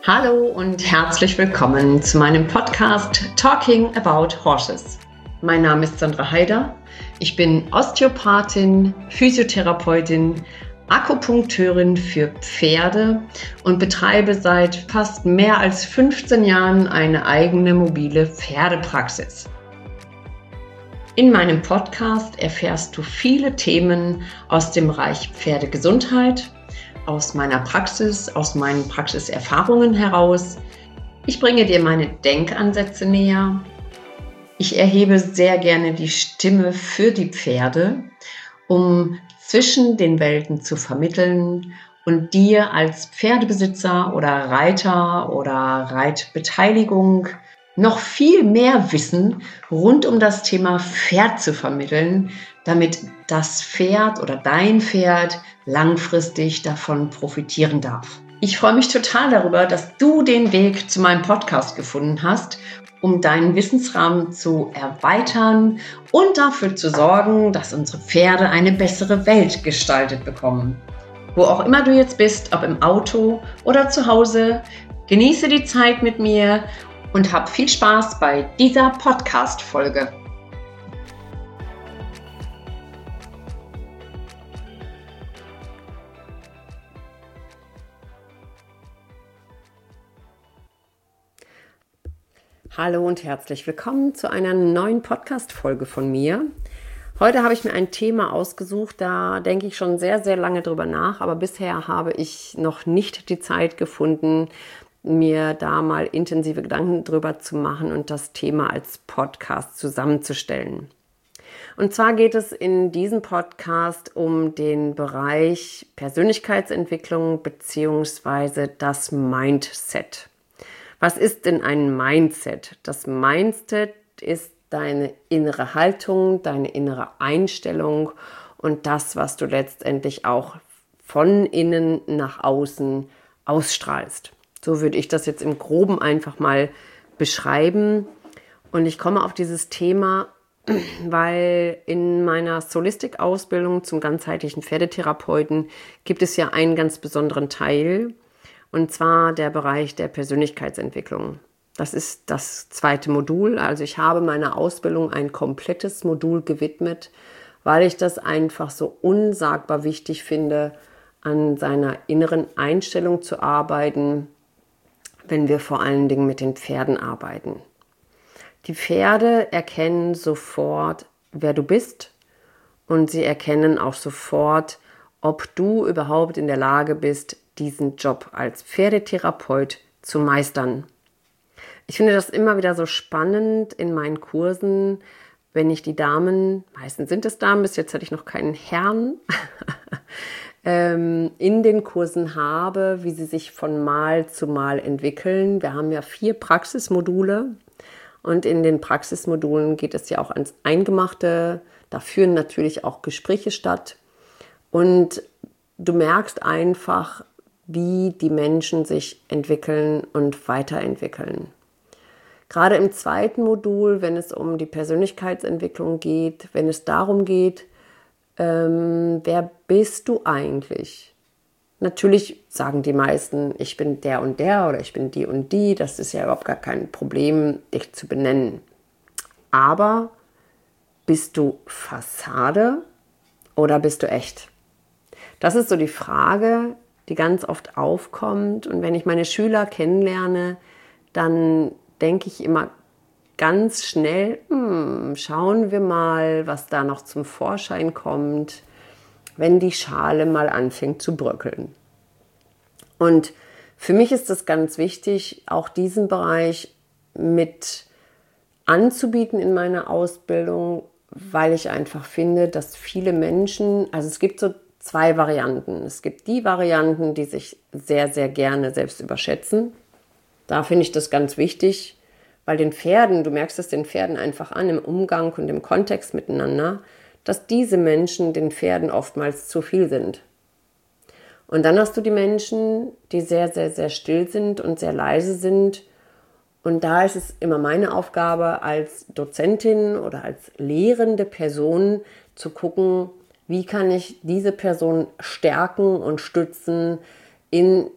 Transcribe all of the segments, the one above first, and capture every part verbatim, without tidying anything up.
Hallo und herzlich willkommen zu meinem Podcast Talking About Horses. Mein Name ist Sandra Haider. Ich bin Osteopathin, Physiotherapeutin, Akupunkteurin für Pferde und betreibe seit fast mehr als fünfzehn Jahren eine eigene mobile Pferdepraxis. In meinem Podcast erfährst du viele Themen aus dem Bereich Pferdegesundheit, aus meiner Praxis, aus meinen Praxiserfahrungen heraus. Ich bringe dir meine Denkansätze näher. Ich erhebe sehr gerne die Stimme für die Pferde, um zwischen den Welten zu vermitteln und dir als Pferdebesitzer oder Reiter oder Reitbeteiligung noch viel mehr Wissen rund um das Thema Pferd zu vermitteln, damit das Pferd oder dein Pferd langfristig davon profitieren darf. Ich freue mich total darüber, dass du den Weg zu meinem Podcast gefunden hast, um deinen Wissensrahmen zu erweitern und dafür zu sorgen, dass unsere Pferde eine bessere Welt gestaltet bekommen. Wo auch immer du jetzt bist, ob im Auto oder zu Hause, genieße die Zeit mit mir und hab viel Spaß bei dieser Podcast-Folge. Hallo und herzlich willkommen zu einer neuen Podcast-Folge von mir. Heute habe ich mir ein Thema ausgesucht, da denke ich schon sehr, sehr lange drüber nach, aber bisher habe ich noch nicht die Zeit gefunden, mir da mal intensive Gedanken drüber zu machen und das Thema als Podcast zusammenzustellen. Und zwar geht es in diesem Podcast um den Bereich Persönlichkeitsentwicklung bzw. das Mindset. Was ist denn ein Mindset? Das Mindset ist deine innere Haltung, deine innere Einstellung und das, was du letztendlich auch von innen nach außen ausstrahlst. So würde ich das jetzt im Groben einfach mal beschreiben. Und ich komme auf dieses Thema, weil in meiner Solistik-Ausbildung zum ganzheitlichen Pferdetherapeuten gibt es ja einen ganz besonderen Teil, und zwar der Bereich der Persönlichkeitsentwicklung. Das ist das zweite Modul. Also ich habe meiner Ausbildung ein komplettes Modul gewidmet, weil ich das einfach so unsagbar wichtig finde, an seiner inneren Einstellung zu arbeiten, wenn wir vor allen Dingen mit den Pferden arbeiten. Die Pferde erkennen sofort, wer du bist, und sie erkennen auch sofort, ob du überhaupt in der Lage bist, diesen Job als Pferdetherapeut zu meistern. Ich finde das immer wieder so spannend in meinen Kursen, wenn ich die Damen, meistens sind es Damen, bis jetzt hatte ich noch keinen Herrn, in den Kursen habe, wie sie sich von Mal zu Mal entwickeln. Wir haben ja vier Praxismodule und in den Praxismodulen geht es ja auch ans Eingemachte. Da führen natürlich auch Gespräche statt und du merkst einfach, wie die Menschen sich entwickeln und weiterentwickeln. Gerade im zweiten Modul, wenn es um die Persönlichkeitsentwicklung geht, wenn es darum geht, ähm, wer bist du eigentlich? Natürlich sagen die meisten, ich bin der und der oder ich bin die und die. Das ist ja überhaupt gar kein Problem, dich zu benennen. Aber bist du Fassade oder bist du echt? Das ist so die Frage, die ganz oft aufkommt. Und wenn ich meine Schüler kennenlerne, dann denke ich immer ganz schnell, hm, schauen wir mal, was da noch zum Vorschein kommt, wenn die Schale mal anfängt zu bröckeln. Und für mich ist es ganz wichtig, auch diesen Bereich mit anzubieten in meiner Ausbildung, weil ich einfach finde, dass viele Menschen, also es gibt so zwei Varianten. Es gibt die Varianten, die sich sehr, sehr gerne selbst überschätzen. Da finde ich das ganz wichtig, weil den Pferden, du merkst es den Pferden einfach an, im Umgang und im Kontext miteinander, dass diese Menschen den Pferden oftmals zu viel sind. Und dann hast du die Menschen, die sehr, sehr, sehr still sind und sehr leise sind. Und da ist es immer meine Aufgabe als Dozentin oder als lehrende Person zu gucken, wie kann ich diese Person stärken und stützen in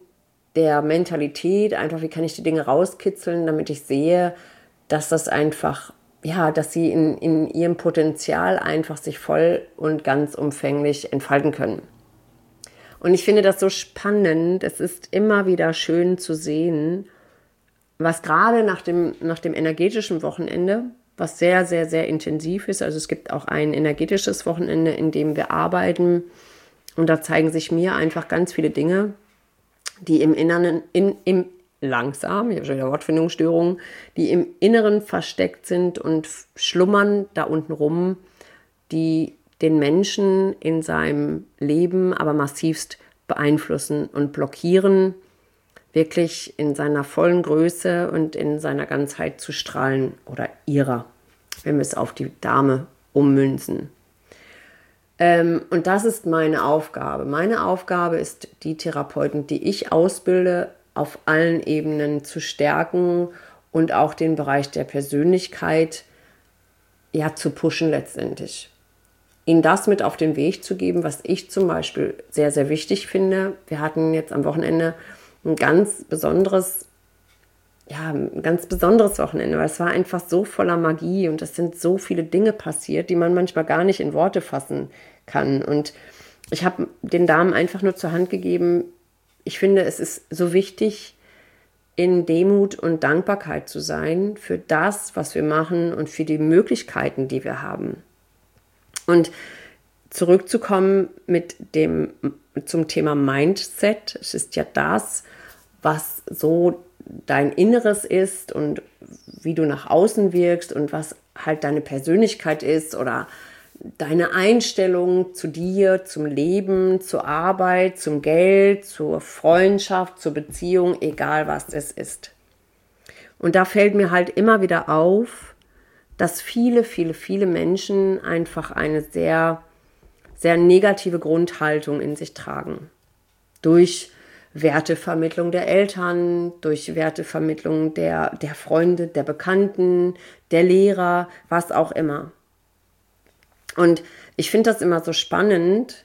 der Mentalität, einfach wie kann ich die Dinge rauskitzeln, damit ich sehe, dass das einfach, ja, dass sie in, in ihrem Potenzial einfach sich voll und ganz umfänglich entfalten können. Und ich finde das so spannend, es ist immer wieder schön zu sehen, was gerade nach dem, nach dem energetischen Wochenende, was sehr, sehr, sehr intensiv ist, also es gibt auch ein energetisches Wochenende, in dem wir arbeiten und da zeigen sich mir einfach ganz viele Dinge, die im Inneren, in, im langsam, ich habe schon wieder Wortfindungsstörungen, die im Inneren versteckt sind und schlummern da unten rum, die den Menschen in seinem Leben aber massivst beeinflussen und blockieren, wirklich in seiner vollen Größe und in seiner Ganzheit zu strahlen oder ihrer, wenn wir es auf die Dame ummünzen. Ähm, und das ist meine Aufgabe. Meine Aufgabe ist, die Therapeuten, die ich ausbilde, auf allen Ebenen zu stärken und auch den Bereich der Persönlichkeit ja, zu pushen letztendlich. Ihnen das mit auf den Weg zu geben, was ich zum Beispiel sehr, sehr wichtig finde. Wir hatten jetzt am Wochenende ein ganz besonderes, ja, ein ganz besonderes Wochenende, weil es war einfach so voller Magie und es sind so viele Dinge passiert, die man manchmal gar nicht in Worte fassen kann. Und ich habe den Damen einfach nur zur Hand gegeben, ich finde, es ist so wichtig, in Demut und Dankbarkeit zu sein für das, was wir machen und für die Möglichkeiten, die wir haben. Und zurückzukommen mit dem, zum Thema Mindset, es ist ja das, was so dein Inneres ist und wie du nach außen wirkst und was halt deine Persönlichkeit ist oder deine Einstellung zu dir, zum Leben, zur Arbeit, zum Geld, zur Freundschaft, zur Beziehung, egal was es ist. Und da fällt mir halt immer wieder auf, dass viele, viele, viele Menschen einfach eine sehr, sehr negative Grundhaltung in sich tragen. Durch Wertevermittlung der Eltern, durch Wertevermittlung der, der Freunde, der Bekannten, der Lehrer, was auch immer. Und ich finde das immer so spannend,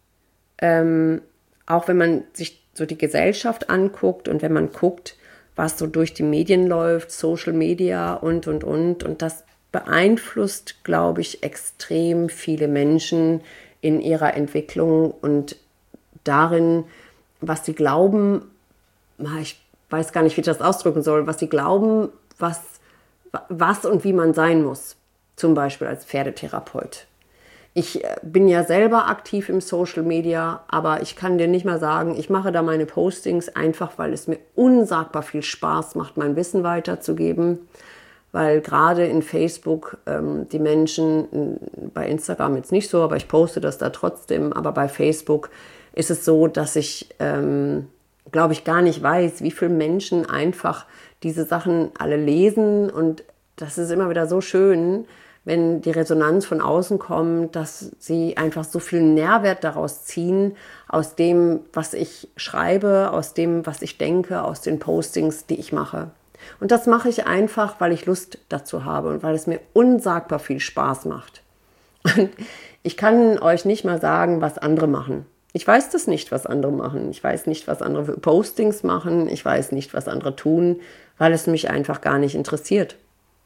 ähm, auch wenn man sich so die Gesellschaft anguckt und wenn man guckt, was so durch die Medien läuft, Social Media und, und, und. Und das beeinflusst, glaube ich, extrem viele Menschen in ihrer Entwicklung und darin, was sie glauben, ich weiß gar nicht, wie ich das ausdrücken soll, was sie glauben, was, was und wie man sein muss, zum Beispiel als Pferdetherapeut. Ich bin ja selber aktiv im Social Media, aber ich kann dir nicht mal sagen, ich mache da meine Postings einfach, weil es mir unsagbar viel Spaß macht, mein Wissen weiterzugeben, weil gerade in Facebook ähm, die Menschen, bei Instagram jetzt nicht so, aber ich poste das da trotzdem, aber bei Facebook ist es so, dass ich, ähm, glaube ich, gar nicht weiß, wie viele Menschen einfach diese Sachen alle lesen und das ist immer wieder so schön, wenn die Resonanz von außen kommt, dass sie einfach so viel Nährwert daraus ziehen, aus dem, was ich schreibe, aus dem, was ich denke, aus den Postings, die ich mache. Und das mache ich einfach, weil ich Lust dazu habe und weil es mir unsagbar viel Spaß macht. Und ich kann euch nicht mal sagen, was andere machen. Ich weiß das nicht, was andere machen. Ich weiß nicht, was andere für Postings machen. Ich weiß nicht, was andere tun, weil es mich einfach gar nicht interessiert.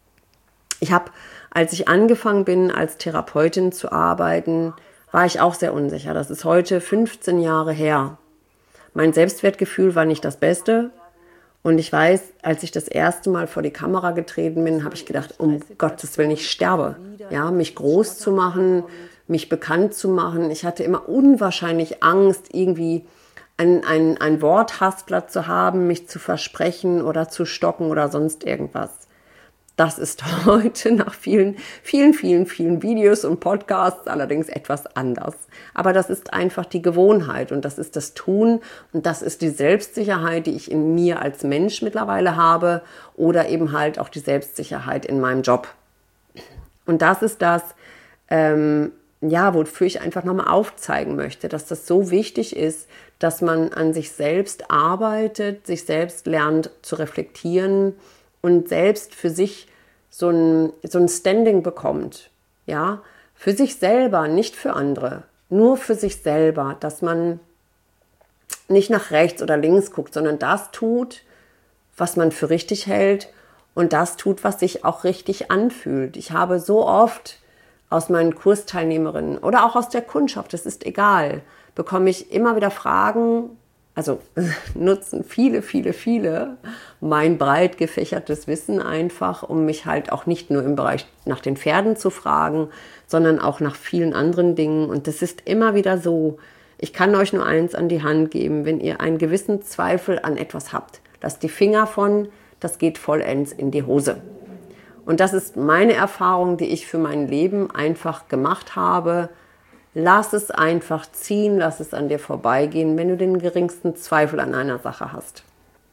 Ich habe, als ich angefangen bin, als Therapeutin zu arbeiten, war ich auch sehr unsicher. Das ist heute fünfzehn Jahre her. Mein Selbstwertgefühl war nicht das Beste. Und ich weiß, als ich das erste Mal vor die Kamera getreten bin, habe ich gedacht, um Gottes Willen, ich sterbe. Ja, mich groß zu machen, mich bekannt zu machen. Ich hatte immer unwahrscheinlich Angst, irgendwie ein, ein, ein Worthaspler zu haben, mich zu versprechen oder zu stocken oder sonst irgendwas. Das ist heute nach vielen, vielen, vielen, vielen Videos und Podcasts allerdings etwas anders. Aber das ist einfach die Gewohnheit und das ist das Tun und das ist die Selbstsicherheit, die ich in mir als Mensch mittlerweile habe oder eben halt auch die Selbstsicherheit in meinem Job. Und das ist das, ähm, ja, wofür ich einfach nochmal aufzeigen möchte, dass das so wichtig ist, dass man an sich selbst arbeitet, sich selbst lernt zu reflektieren und selbst für sich so ein, so ein Standing bekommt, ja, für sich selber, nicht für andere, nur für sich selber, dass man nicht nach rechts oder links guckt, sondern das tut, was man für richtig hält und das tut, was sich auch richtig anfühlt. Ich habe so oft aus meinen Kursteilnehmerinnen oder auch aus der Kundschaft, das ist egal, bekomme ich immer wieder Fragen, also nutzen viele, viele, viele mein breit gefächertes Wissen einfach, um mich halt auch nicht nur im Bereich nach den Pferden zu fragen, sondern auch nach vielen anderen Dingen. Und das ist immer wieder so, ich kann euch nur eins an die Hand geben, wenn ihr einen gewissen Zweifel an etwas habt, lasst die Finger von, das geht vollends in die Hose. Und das ist meine Erfahrung, die ich für mein Leben einfach gemacht habe. Lass es einfach ziehen, lass es an dir vorbeigehen, wenn du den geringsten Zweifel an einer Sache hast.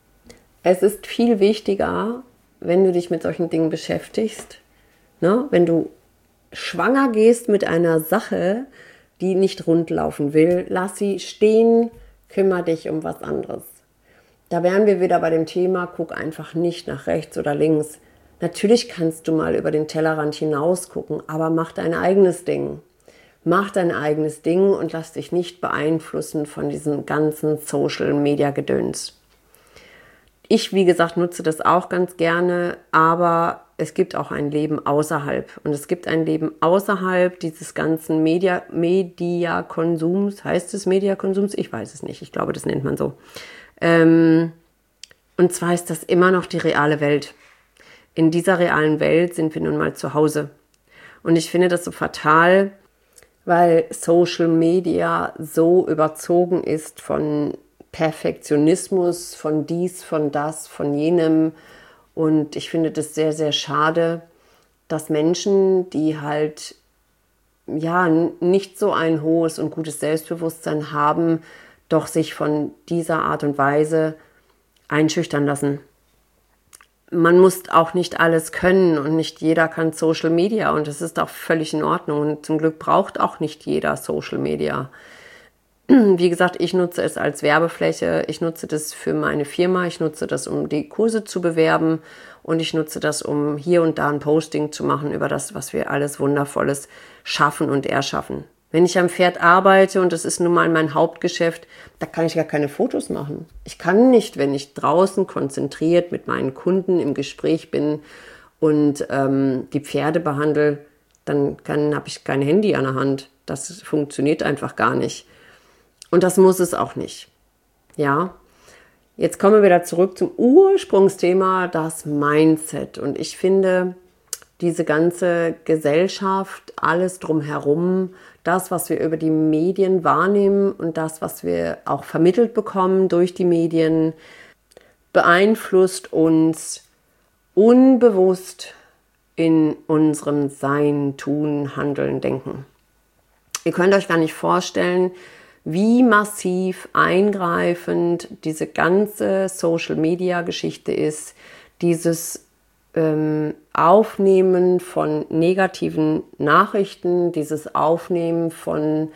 Es ist viel wichtiger, wenn du dich mit solchen Dingen beschäftigst, ne? Wenn du schwanger gehst mit einer Sache, die nicht rund laufen will, lass sie stehen, kümmere dich um was anderes. Da wären wir wieder bei dem Thema, guck einfach nicht nach rechts oder links. Natürlich kannst du mal über den Tellerrand hinaus gucken, aber mach dein eigenes Ding. Mach dein eigenes Ding und lass dich nicht beeinflussen von diesem ganzen Social-Media-Gedöns. Ich, wie gesagt, nutze das auch ganz gerne, aber es gibt auch ein Leben außerhalb. Und es gibt ein Leben außerhalb dieses ganzen Media, Mediakonsums. Heißt es Mediakonsums? Ich weiß es nicht. Ich glaube, das nennt man so. Ähm, und zwar ist das immer noch die reale Welt. In dieser realen Welt sind wir nun mal zu Hause. Und ich finde das so fatal, weil Social Media so überzogen ist von Perfektionismus, von dies, von das, von jenem. Und ich finde das sehr, sehr schade, dass Menschen, die halt ja nicht so ein hohes und gutes Selbstbewusstsein haben, doch sich von dieser Art und Weise einschüchtern lassen. Man muss auch nicht alles können und nicht jeder kann Social Media und das ist auch völlig in Ordnung und zum Glück braucht auch nicht jeder Social Media. Wie gesagt, ich nutze es als Werbefläche, ich nutze das für meine Firma, ich nutze das, um die Kurse zu bewerben und ich nutze das, um hier und da ein Posting zu machen über das, was wir alles Wundervolles schaffen und erschaffen. Wenn ich am Pferd arbeite und das ist nun mal mein Hauptgeschäft, da kann ich gar keine Fotos machen. Ich kann nicht, wenn ich draußen konzentriert mit meinen Kunden im Gespräch bin und ähm, die Pferde behandle, dann habe ich kein Handy an der Hand. Das funktioniert einfach gar nicht. Und das muss es auch nicht. Ja, jetzt kommen wir wieder zurück zum Ursprungsthema, das Mindset. Und ich finde, diese ganze Gesellschaft, alles drumherum, das, was wir über die Medien wahrnehmen und das, was wir auch vermittelt bekommen durch die Medien, beeinflusst uns unbewusst in unserem Sein, Tun, Handeln, Denken. Ihr könnt euch gar nicht vorstellen, wie massiv eingreifend diese ganze Social-Media-Geschichte ist, dieses ähm, Aufnehmen von negativen Nachrichten, dieses Aufnehmen von,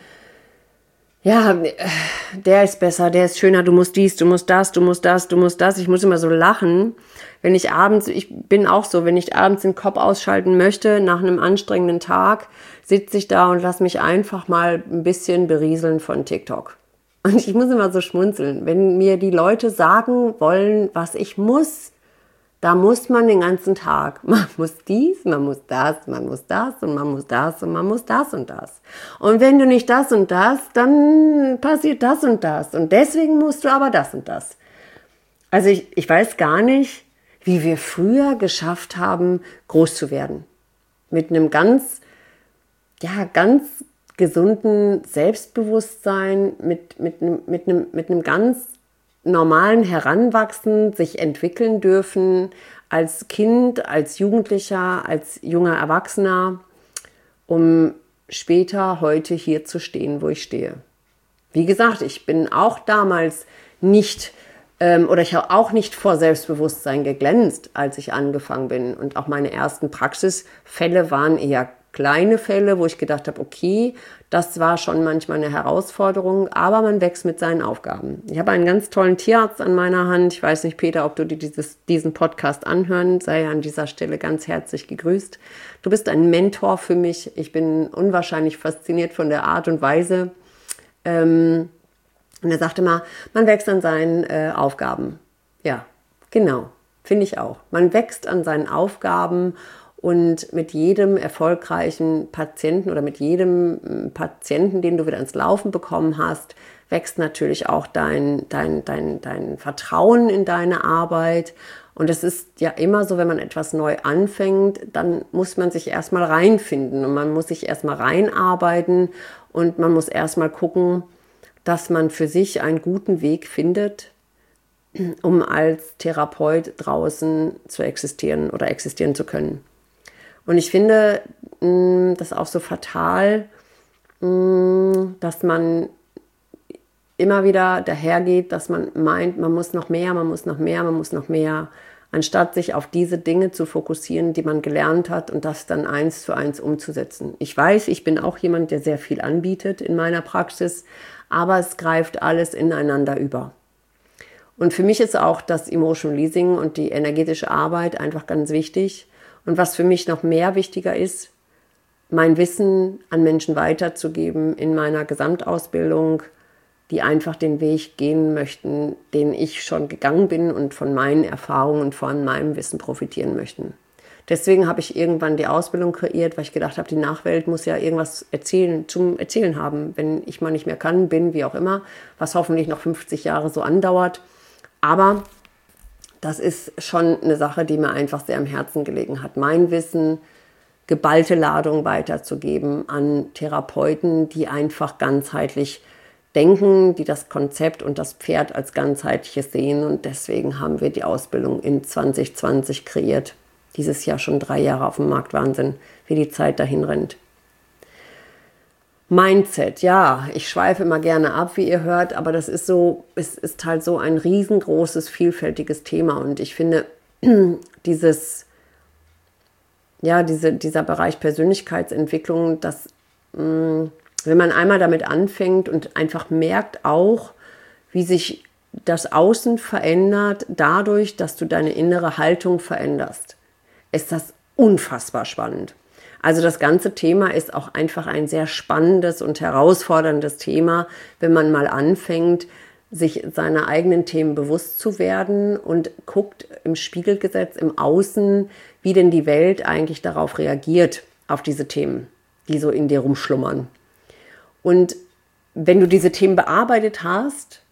ja, der ist besser, der ist schöner, du musst dies, du musst das, du musst das, du musst das. Ich muss immer so lachen, wenn ich abends, ich bin auch so, wenn ich abends den Kopf ausschalten möchte, nach einem anstrengenden Tag, sitze ich da und lasse mich einfach mal ein bisschen berieseln von TikTok. Und ich muss immer so schmunzeln, wenn mir die Leute sagen wollen, was ich muss, da muss man den ganzen Tag, man muss dies, man muss das, man muss das und man muss das und man muss das und das. Und wenn du nicht das und das, dann passiert das und das. Und deswegen musst du aber das und das. Also ich, ich weiß gar nicht, wie wir früher geschafft haben, groß zu werden. Mit einem ganz, ja, ganz gesunden Selbstbewusstsein, mit, mit, mit, einem, mit einem ganz normalen Heranwachsen, sich entwickeln dürfen als Kind, als Jugendlicher, als junger Erwachsener, um später heute hier zu stehen, wo ich stehe. Wie gesagt, ich bin auch damals nicht ähm, oder ich habe auch nicht vor Selbstbewusstsein geglänzt, als ich angefangen bin. Und auch meine ersten Praxisfälle waren eher kleine Fälle, wo ich gedacht habe, okay, das war schon manchmal eine Herausforderung, aber man wächst mit seinen Aufgaben. Ich habe einen ganz tollen Tierarzt an meiner Hand. Ich weiß nicht, Peter, ob du dir dieses, diesen Podcast anhören, sei an dieser Stelle ganz herzlich gegrüßt. Du bist ein Mentor für mich. Ich bin unwahrscheinlich fasziniert von der Art und Weise, ähm, Und er sagte mal, man wächst an seinen äh, Aufgaben. Ja, genau, finde ich auch. Man wächst an seinen Aufgaben und mit jedem erfolgreichen Patienten oder mit jedem Patienten, den du wieder ins Laufen bekommen hast, wächst natürlich auch dein, dein, dein, dein Vertrauen in deine Arbeit. Und es ist ja immer so, wenn man etwas neu anfängt, dann muss man sich erstmal reinfinden und man muss sich erstmal reinarbeiten und man muss erstmal gucken, dass man für sich einen guten Weg findet, um als Therapeut draußen zu existieren oder existieren zu können. Und ich finde das auch so fatal, dass man immer wieder dahergeht, dass man meint, man muss noch mehr, man muss noch mehr, man muss noch mehr, anstatt sich auf diese Dinge zu fokussieren, die man gelernt hat und das dann eins zu eins umzusetzen. Ich weiß, ich bin auch jemand, der sehr viel anbietet in meiner Praxis, aber es greift alles ineinander über. Und für mich ist auch das Emotional Leasing und die energetische Arbeit einfach ganz wichtig. Und was für mich noch mehr wichtiger ist, mein Wissen an Menschen weiterzugeben in meiner Gesamtausbildung, die einfach den Weg gehen möchten, den ich schon gegangen bin und von meinen Erfahrungen und von meinem Wissen profitieren möchten. Deswegen habe ich irgendwann die Ausbildung kreiert, weil ich gedacht habe, die Nachwelt muss ja irgendwas erzählen, zum Erzählen haben, wenn ich mal nicht mehr kann, bin, wie auch immer, was hoffentlich noch fünfzig Jahre so andauert. Aber das ist schon eine Sache, die mir einfach sehr am Herzen gelegen hat. Mein Wissen, geballte Ladung weiterzugeben an Therapeuten, die einfach ganzheitlich denken, die das Konzept und das Pferd als ganzheitliches sehen. Und deswegen haben wir die Ausbildung in zwanzig zwanzig kreiert. Dieses Jahr schon drei Jahre auf dem Markt. Wahnsinn, wie die Zeit dahin rennt. Mindset, ja, ich schweife immer gerne ab, wie ihr hört, aber das ist so, es ist halt so ein riesengroßes, vielfältiges Thema und ich finde, dieses, ja, diese, dieser Bereich Persönlichkeitsentwicklung, dass, mh, wenn man einmal damit anfängt und einfach merkt auch, wie sich das Außen verändert, dadurch, dass du deine innere Haltung veränderst, ist das unfassbar spannend. Also das ganze Thema ist auch einfach ein sehr spannendes und herausforderndes Thema, wenn man mal anfängt, sich seiner eigenen Themen bewusst zu werden und guckt im Spiegelgesetz, im Außen, wie denn die Welt eigentlich darauf reagiert, auf diese Themen, die so in dir rumschlummern. Und wenn du diese Themen bearbeitet hast,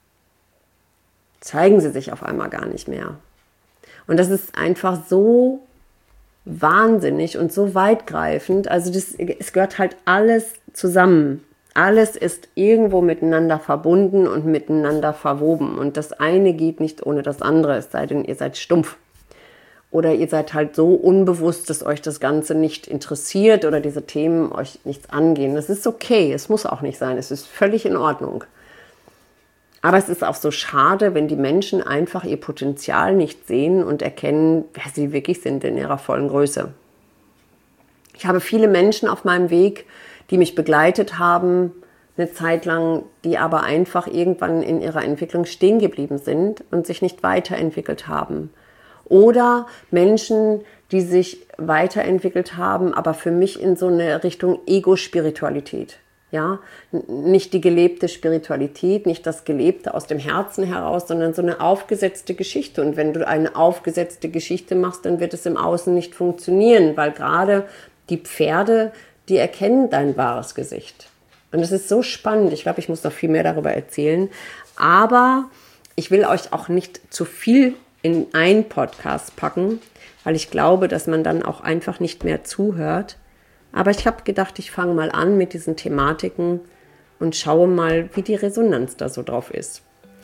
zeigen sie sich auf einmal gar nicht mehr. Und das ist einfach so wahnsinnig und so weitgreifend. Also das, es gehört halt alles zusammen. Alles ist irgendwo miteinander verbunden und miteinander verwoben. Und das eine geht nicht ohne das andere, es sei denn, ihr seid stumpf. Oder ihr seid halt so unbewusst, dass euch das Ganze nicht interessiert oder diese Themen euch nichts angehen. Das ist okay, es muss auch nicht sein, es ist völlig in Ordnung. Aber es ist auch so schade, wenn die Menschen einfach ihr Potenzial nicht sehen und erkennen, wer sie wirklich sind in ihrer vollen Größe. Ich habe viele Menschen auf meinem Weg, die mich begleitet haben, eine Zeit lang, die aber einfach irgendwann in ihrer Entwicklung stehen geblieben sind und sich nicht weiterentwickelt haben. Oder Menschen, die sich weiterentwickelt haben, aber für mich in so eine Richtung Ego-Spiritualität. Ja, nicht die gelebte Spiritualität, nicht das Gelebte aus dem Herzen heraus, sondern so eine aufgesetzte Geschichte. Und wenn du eine aufgesetzte Geschichte machst, dann wird es im Außen nicht funktionieren, weil gerade die Pferde, die erkennen dein wahres Gesicht. Und es ist so spannend. Ich glaube, ich muss noch viel mehr darüber erzählen. Aber ich will euch auch nicht zu viel in einen Podcast packen, weil ich glaube, dass man dann auch einfach nicht mehr zuhört. Aber ich habe gedacht, ich fange mal an mit diesen Thematiken und schaue mal, wie die Resonanz da so drauf ist.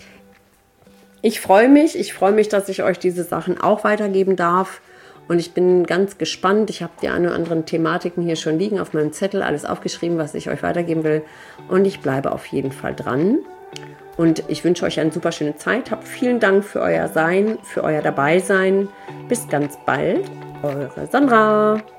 Ich freue mich, ich freue mich, dass ich euch diese Sachen auch weitergeben darf. Und ich bin ganz gespannt. Ich habe die ein oder anderen Thematiken hier schon liegen auf meinem Zettel, alles aufgeschrieben, was ich euch weitergeben will. Und ich bleibe auf jeden Fall dran. Und ich wünsche euch eine super schöne Zeit. Habt vielen Dank für euer Sein, für euer Dabeisein. Bis ganz bald, eure Sandra.